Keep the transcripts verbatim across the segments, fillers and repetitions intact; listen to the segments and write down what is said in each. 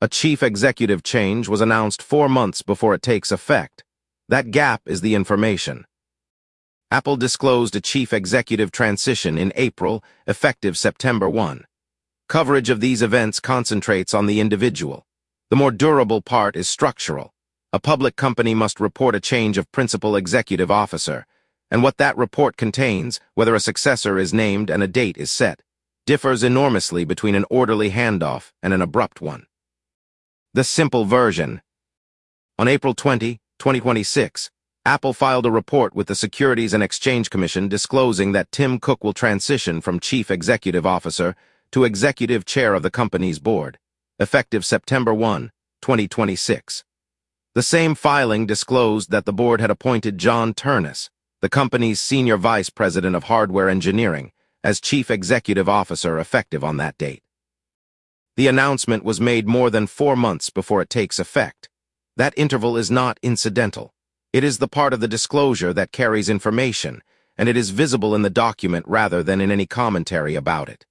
A chief executive change was announced four months before it takes effect. That gap is the information. Apple disclosed a chief executive transition in April, effective September first. Coverage of these events concentrates on the individual. The more durable part is structural. A public company must report a change of principal executive officer, and what that report contains, whether a successor is named and a date is set, differs enormously between an orderly handoff and an abrupt one. The simple version. On April twentieth, twenty twenty-six, Apple filed a report with the Securities and Exchange Commission disclosing that Tim Cook will transition from Chief Executive Officer to Executive Chair of the company's board, effective September first, twenty twenty-six. The same filing disclosed that the board had appointed John Ternus, the company's Senior Vice President of Hardware Engineering, as Chief Executive Officer effective on that date. The announcement was made more than four months before it takes effect. That interval is not incidental. It is the part of the disclosure that carries information, and it is visible in the document rather than in any commentary about it.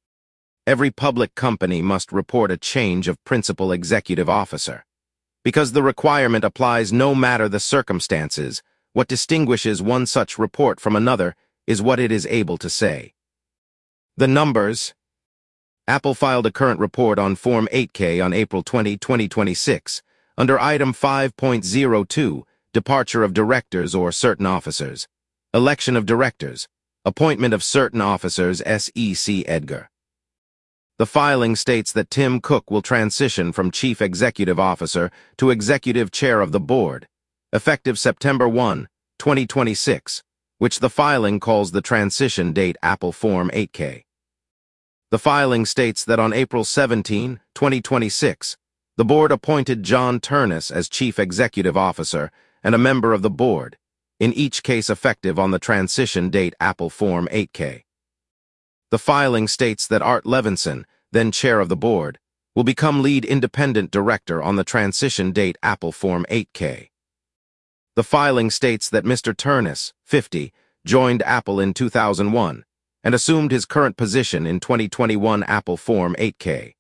Every public company must report a change of principal executive officer. Because the requirement applies no matter the circumstances, what distinguishes one such report from another is what it is able to say. The numbers. Apple filed a current report on Form eight K on April twentieth, twenty twenty-six, under Item five point oh two, Departure of Directors or Certain Officers, Election of Directors, Appointment of Certain Officers S E C Edgar. The filing states that Tim Cook will transition from Chief Executive Officer to Executive Chair of the Board, effective September first, twenty twenty-six, which the filing calls the transition date Apple Form eight K. The filing states that on April seventeenth, twenty twenty-six, the board appointed John Ternus as Chief Executive Officer and a member of the board, in each case effective on the transition date Apple Form eight K. The filing states that Art Levinson, then chair of the board, will become lead independent director on the transition date Apple Form eight K. The filing states that Mister Ternus, fifty, joined Apple in two thousand one and assumed his current position in twenty twenty-one Apple Form eight K.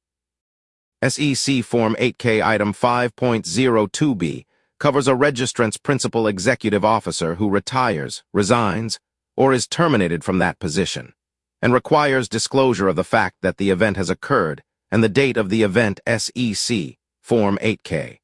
S E C Form eight K Item five point oh two B covers a registrant's principal executive officer who retires, resigns, or is terminated from that position, and requires disclosure of the fact that the event has occurred and the date of the event S E C Form eight K.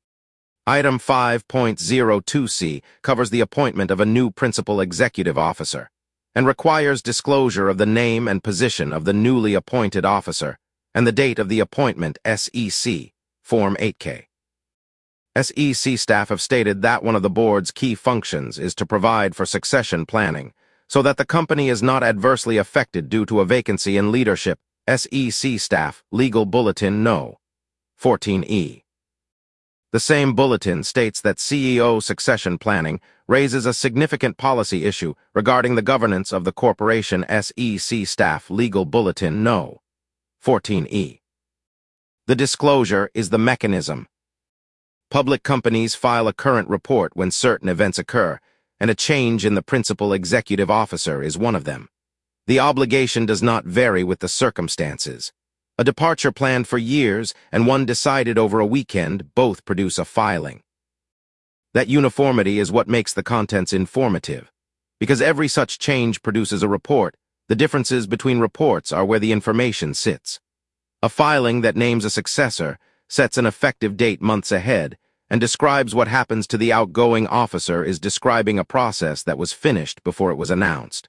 Item five point oh two C covers the appointment of a new principal executive officer and requires disclosure of the name and position of the newly appointed officer and the date of the appointment S E C Form eight K. S E C staff have stated that one of the board's key functions is to provide for succession planning so that the company is not adversely affected due to a vacancy in leadership. S E C staff, Legal Bulletin No. fourteen E. The same bulletin states that C E O succession planning raises a significant policy issue regarding the governance of the corporation. S E C staff, Legal Bulletin No. fourteen E. The disclosure is the mechanism. Public companies file a current report when certain events occur, and a change in the principal executive officer is one of them. The obligation does not vary with the circumstances. A departure planned for years and one decided over a weekend both produce a filing. That uniformity is what makes the contents informative. Because every such change produces a report, the differences between reports are where the information sits. A filing that names a successor sets an effective date months ahead and describes what happens to the outgoing officer is describing a process that was finished before it was announced.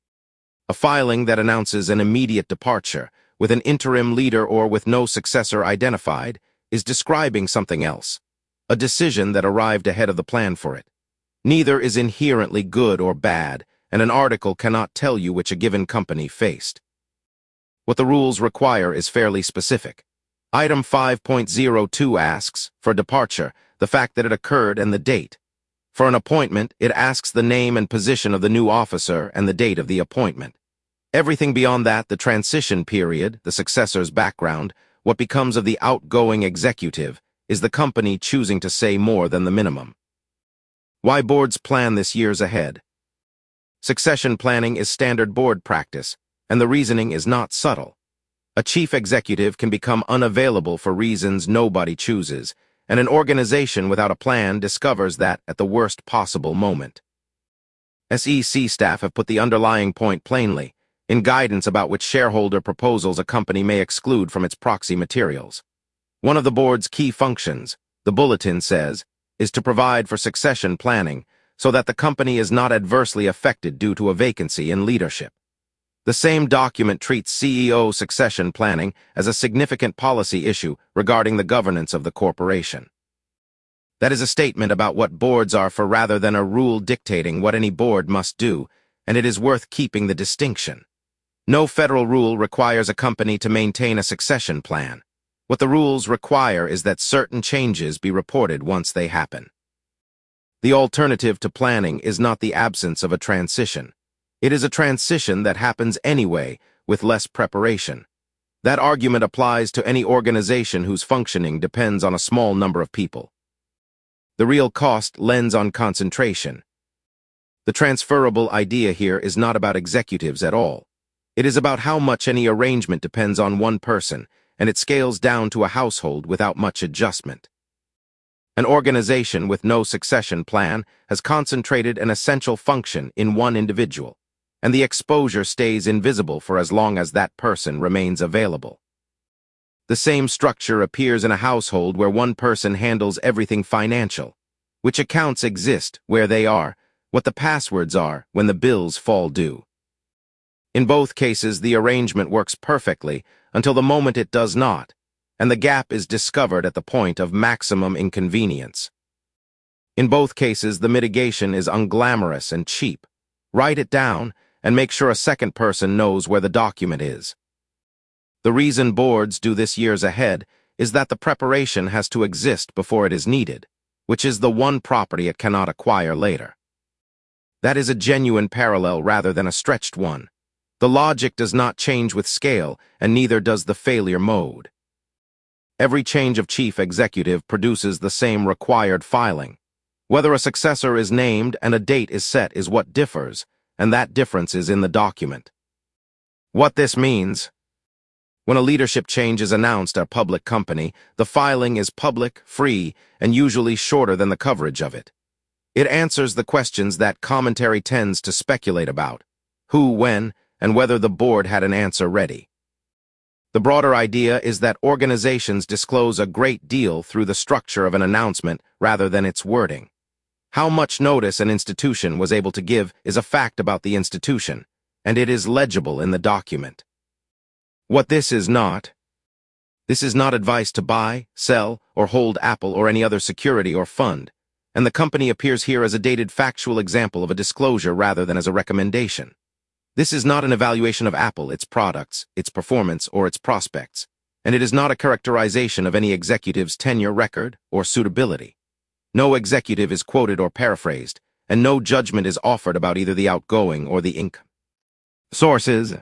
A filing that announces an immediate departure with an interim leader or with no successor identified is describing something else, a decision that arrived ahead of the plan for it. Neither is inherently good or bad, and an article cannot tell you which a given company faced. What the rules require is fairly specific. Item five point oh two asks, for departure, the fact that it occurred and the date. For an appointment, it asks the name and position of the new officer and the date of the appointment. Everything beyond that, the transition period, the successor's background, what becomes of the outgoing executive, is the company choosing to say more than the minimum. Why boards plan this years ahead? Succession planning is standard board practice, and the reasoning is not subtle. A chief executive can become unavailable for reasons nobody chooses, and an organization without a plan discovers that at the worst possible moment. S E C staff have put the underlying point plainly, in guidance about which shareholder proposals a company may exclude from its proxy materials. One of the board's key functions, the bulletin says, is to provide for succession planning so that the company is not adversely affected due to a vacancy in leadership. The same document treats C E O succession planning as a significant policy issue regarding the governance of the corporation. That is a statement about what boards are for rather than a rule dictating what any board must do, and it is worth keeping the distinction. No federal rule requires a company to maintain a succession plan. What the rules require is that certain changes be reported once they happen. The alternative to planning is not the absence of a transition. It is a transition that happens anyway, with less preparation. That argument applies to any organization whose functioning depends on a small number of people. The real cost lends on concentration. The transferable idea here is not about executives at all. It is about how much any arrangement depends on one person, and it scales down to a household without much adjustment. An organization with no succession plan has concentrated an essential function in one individual, and the exposure stays invisible for as long as that person remains available. The same structure appears in a household where one person handles everything financial, which accounts exist where they are, what the passwords are when the bills fall due. In both cases, the arrangement works perfectly until the moment it does not, and the gap is discovered at the point of maximum inconvenience. In both cases, the mitigation is unglamorous and cheap. Write it down and make sure a second person knows where the document is. The reason boards do this years ahead is that the preparation has to exist before it is needed, which is the one property it cannot acquire later. That is a genuine parallel rather than a stretched one. The logic does not change with scale, and neither does the failure mode. Every change of chief executive produces the same required filing. Whether a successor is named and a date is set is what differs, and that difference is in the document. What this means: when a leadership change is announced at a public company, the filing is public, free, and usually shorter than the coverage of it. It answers the questions that commentary tends to speculate about: who, when, and whether the board had an answer ready. The broader idea is that organizations disclose a great deal through the structure of an announcement rather than its wording. How much notice an institution was able to give is a fact about the institution, and it is legible in the document. What this is not, this is not advice to buy, sell, or hold Apple or any other security or fund, and the company appears here as a dated factual example of a disclosure rather than as a recommendation. This is not an evaluation of Apple, its products, its performance, or its prospects, and it is not a characterization of any executive's tenure record or suitability. No executive is quoted or paraphrased, and no judgment is offered about either the outgoing or the income. Sources: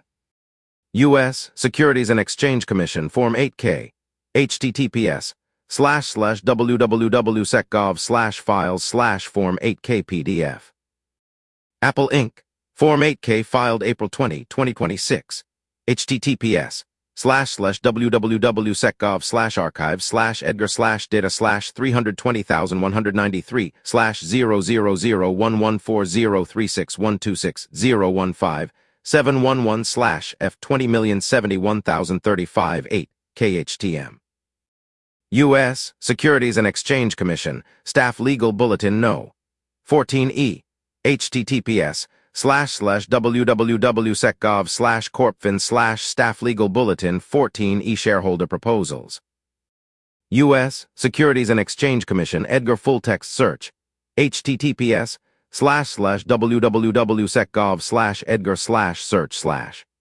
U S Securities and Exchange Commission, Form eight K, H T T P S slash slash www.sec.gov slash files slash Form eight K P D F. Apple Incorporated. Form eight K filed April twentieth, twenty twenty-six. H T T P S slash slash www.sec.gov slash archive slash edgar slash data slash three hundred twenty thousand one hundred ninety-three slash zero zero zero one one four zero three six one two six zero one five seven one one slash F twenty million seventy-one thousand thirty-five eight K H T M. U S Securities and Exchange Commission Staff Legal Bulletin No. fourteen E. H T T P S slash slash www.sec.gov slash corpfin slash staff legal bulletin fourteen E shareholder proposals. U S Securities and Exchange Commission Edgar full text search H T T P S slash slash www.sec.gov slash edgar slash search slash